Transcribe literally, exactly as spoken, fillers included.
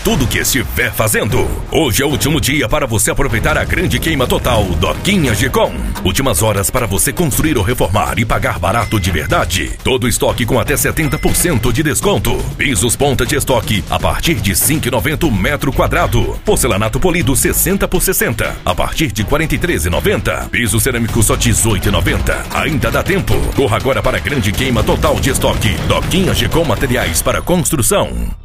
tudo que estiver fazendo. Hoje é o último dia para você aproveitar a grande queima total Doquinha G-Com. Últimas horas para você construir ou reformar e pagar barato de verdade. Todo estoque com até setenta por cento de desconto. Pisos ponta de estoque a partir de cinco reais e noventa centavos metro quadrado. Porcelanato polido sessenta por sessenta a partir de quarenta e três reais e noventa centavos. Piso cerâmico só dezoito reais e noventa centavos. Ainda dá tempo. Corra agora para a grande queima total de estoque Doquinha G-Com Materiais para Construção.